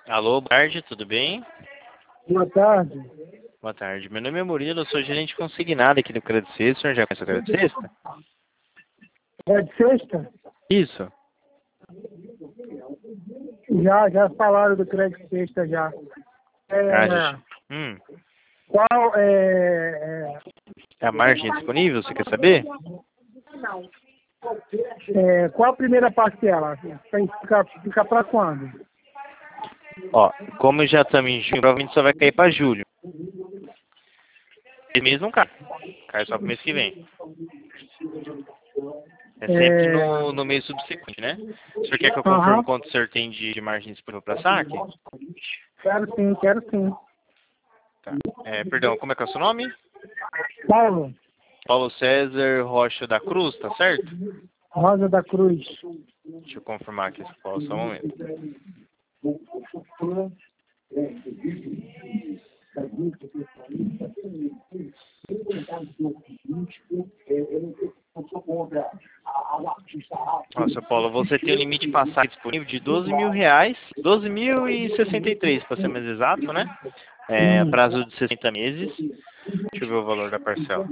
Alô, boa tarde, tudo bem? Boa tarde. Boa tarde. Meu nome é Murilo, eu sou gerente consignado aqui do Crédito Sexta. O senhor já conhece o Crédito Sexta? É de sexta? Isso. Já falaram do crédito sexta já. Ah, É, hum. qual É a margem disponível, você quer saber? qual a primeira parcela? Fica para quando? Ó, como já estamos em junho, provavelmente só vai cair para julho. Esse mês não cai. Cai só pro mês que vem. É sempre no mês subsequente, né? O senhor quer que eu confirme Aham. quanto o senhor tem de margem disponível para saque? Quero sim. Tá. Perdão, como é que é o seu nome? Paulo, Paulo César Rocha da Cruz, tá certo? Rosa da Cruz. Deixa eu confirmar aqui, Paulo, só um momento. Nossa, Paulo, você tem um limite para saque disponível de R$ 12.000, 12.063 para ser mais exato, né? Prazo de 60 meses. Deixa eu ver o valor da parcela.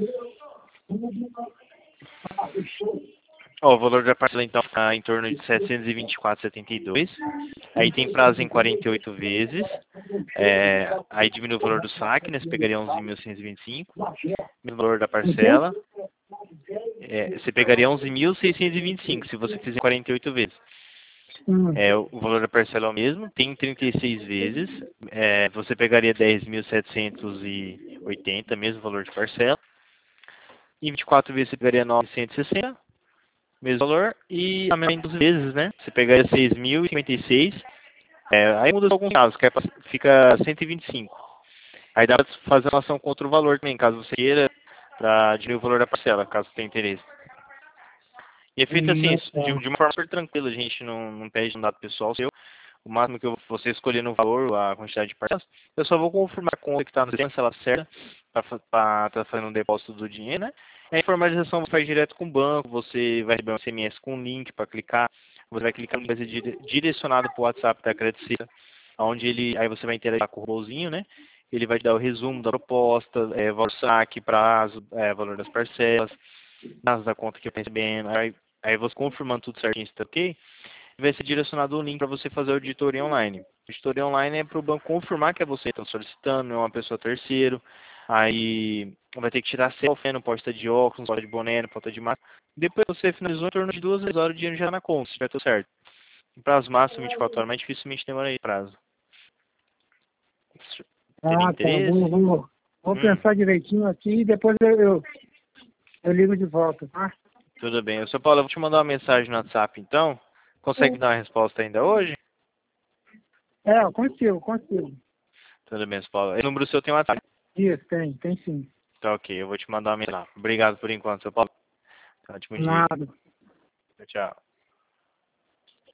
Ó, o valor da parcela então está em torno de R$ 724,72. Aí tem prazo em 48 vezes. Aí diminui o valor do saque, né? Você pegaria 11.125. O valor da parcela. Você pegaria 11.625 se você fizer 48 vezes. O valor da parcela é o mesmo, tem 36 vezes. Você pegaria 10.780, mesmo valor de parcela. Em 24 vezes você pegaria 960, mesmo valor. E a menos 12 vezes, né? Você pegaria 6.056. Aí muda alguns casos, que fica 125. Aí dá para fazer uma ação contra o valor também, caso você queira, para diminuir o valor da parcela, caso tenha interesse. E é feito assim, de uma forma super tranquila, a gente não pede um dado pessoal seu. O máximo que você escolher no valor, a quantidade de parcelas, eu só vou confirmar com a que está no sistema, se ela certa, para estar fazendo um depósito do dinheiro, né? A informalização você faz direto com o banco, você vai receber um SMS com um link para clicar, você vai clicar no link, vai ser direcionado para o WhatsApp da Crédito Sexta, onde aí você vai interagir com o robôzinho, né? Ele vai te dar o resumo da proposta, valor do saque, prazo, valor das parcelas, dados da conta que eu pensei bem, aí você confirmando tudo certinho, está ok? Vai ser direcionado um link para você fazer a auditoria online. A auditoria online é para o banco confirmar que é você que está solicitando, não é uma pessoa terceiro. Aí vai ter que tirar selfie, não pode estar de óculos, não pode de boné, não pode estar de máscara. Depois você finalizou em torno de 2 horas, o dinheiro já na conta, se tiver tudo certo. Em prazo máximo 24 horas, mas dificilmente demora aí prazo. Teria Tá. interesse? Vou pensar direitinho aqui e depois eu ligo de volta, tá? Tudo bem. Seu Paulo, eu vou te mandar uma mensagem no WhatsApp então. Consegue dar uma resposta ainda hoje? Eu consigo. Tudo bem, seu Paulo. O número seu tem WhatsApp. Isso, tem sim. Tá ok, eu vou te mandar uma mensagem lá. Obrigado por enquanto, seu Paulo. Ótimo dia. Nada. Tchau.